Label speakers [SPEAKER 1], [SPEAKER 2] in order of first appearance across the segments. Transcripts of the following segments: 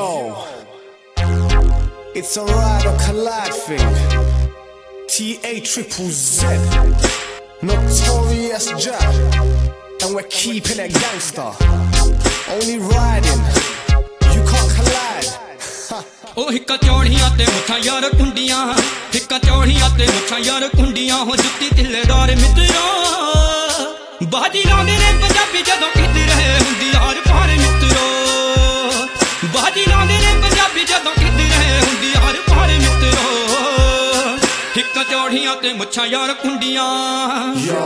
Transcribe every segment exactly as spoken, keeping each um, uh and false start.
[SPEAKER 1] Yo, it's a ride or collide thing. T A triple Z, Notorious Jack, and we're keeping it gangster. Only riding, you can't collide.
[SPEAKER 2] ओ हिक्का चौड़ियां ते मुछां यार कुंडियां, हिक्का चौड़ियां ते मुछां यार कुंडियां हो जुत्ती तिल्लेदार मित्रो। बाजी लांदे ने पंजाबी जदों किते रहे हुंदी यार पार मित्रो। बाजी लांदे ने पंजाबी जदों किते रहे हुंदी यार पार मित्रो। हिक्का चौड़ियां ते मुछां यार कुंडियां।
[SPEAKER 1] Yo,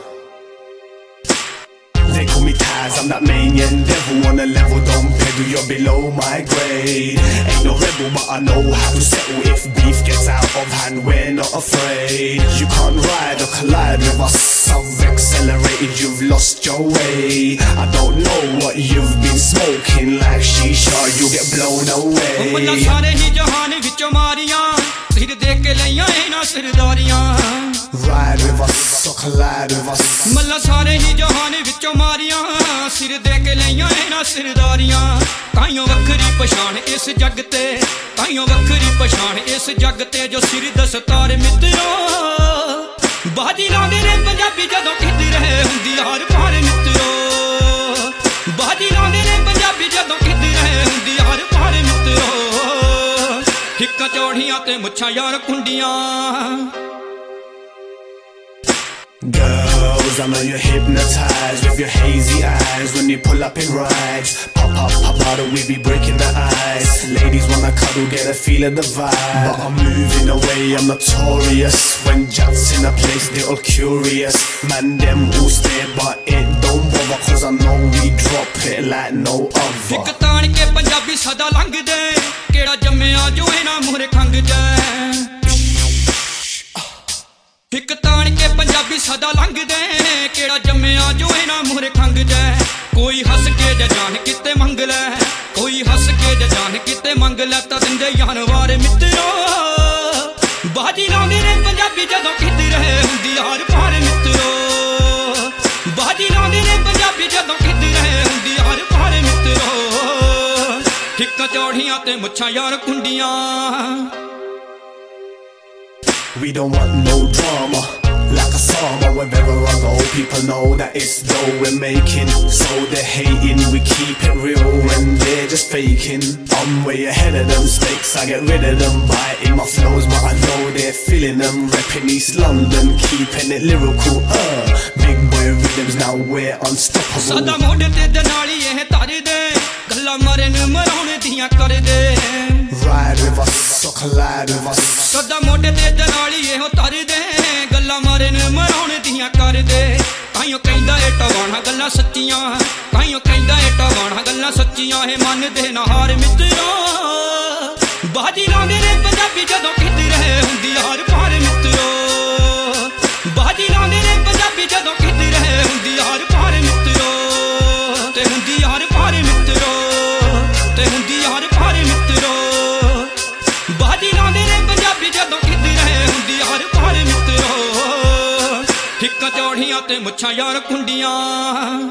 [SPEAKER 1] they call me Taz, I'm that manian devil on a level, don't pedal, you're below my grade. Ain't no rebel, but I know how to settle if beef gets out of hand, we're not afraid. You can't ride or collide with us, I've accelerated, you've lost your way. I don't know what you've been smoking, like shisha, you'll get blown away. Ride with us or collide with us.
[SPEAKER 2] मल्ला सारे ही जहान विचों मारियां, सिर दे के लईयां इना सिरदारियां। ताइयों वखरी पछाण इस जग ते, ताइयों वखरी पछाण इस जग ते जो सिर दस्तार मित्रो। बाजी लांदे ने पंजाबी जदों किते रहे हुंदी यार पार मित्रो। बाजी लांदे ने पंजाबी जदों किते रहे हुंदी यार पार मित्रो। हिक्का चौड़ियां ते मुछां यार कुंडियां।
[SPEAKER 1] Girls, I know you're hypnotized with your hazy eyes when you pull up in rides. Pop, pop, pop out and we be breaking the ice. Ladies wanna cuddle, get a feel of the vibe. But I'm moving away, I'm notorious. When Jack's in a place, they're all curious. Man, them all stare, but it don't bother, cause I know we drop it like no other.
[SPEAKER 2] Hick taan ke Punjabi sada lang de, keda jammya jo ena muhre khang jaye. हिक तान के पंजाबी सदा लंघ दे, केड़ा जम्मिया जो इना मुहरे खंग जाए। कोई हस के जा जान किते मंग लै, कोई हस के जा जान किते मंग लै, तां दिंदे यार वार मित्रो। बाजी लांदे ने पंजाबी जदों किते रहे हुंदी यार पार मित्रो। बाजी लांदे ने पंजाबी जदों किते रहे हुंदी यार पार मित्रो। हिक्का चौड़ियां ते मुछां यार कुंडियां।
[SPEAKER 1] We don't want no drama, like a summer. Wherever I go, people know that it's dough we're making. So they're hating, we keep it real when they're just faking. I'm way ahead of them, snakes, I get rid of them. Biting my flows, but I know they're feeling them. Repping East London, keeping it lyrical, uh big boy rhythms, now we're unstoppable.
[SPEAKER 2] Sada mode te denali eh tar de, galla mare nu maraun diyan kar de.
[SPEAKER 1] Ride with us or collide with us.
[SPEAKER 2] Sada mode te denali eh tar de, galla mare nu maraun diyan kar de. Taiyyo kehda e tawana galla sachchiyan, taiyyo kehda e tawana galla sachchiyan, eh mande na haar mitro. Baji laande ne Punjabi jadon kitte rahe hundi yaar paar mitro. Baji laande ne Punjabi jadon kitte rahe hundi yaar paar mitro. Te hundi yaar paar mitro, te hundi yaar paar mitro. Baji laande ne Punjabi jadon kitte rahe hundi yaar paar mitro. Hikka chaudiyan te muchhaं yaar kundiyan.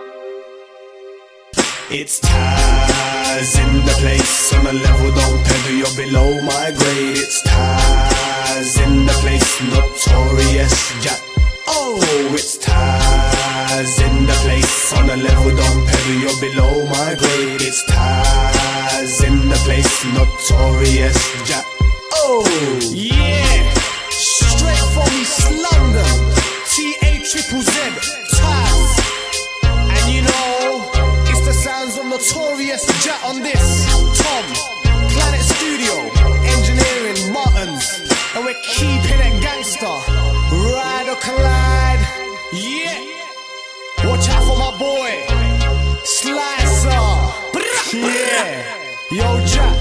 [SPEAKER 1] It's Taz in the place, on a level, don't pedal, you're below my grade. It's Taz in the place, Notorious Jack. Oh, it's Taz in the place, on a level, don't pedal, you're below my grade. It's Taz in the place, Notorious Jack. Oh, yeah, straight from East London, T A triple Z, Taz. And you know, the sounds of Notorious Jack on this. Tom, Planet Studio, Engineering, Martins, and we're keeping it gangster. Ride or collide, yeah. Watch out for my boy, Slicer, yeah. Yo, Jack.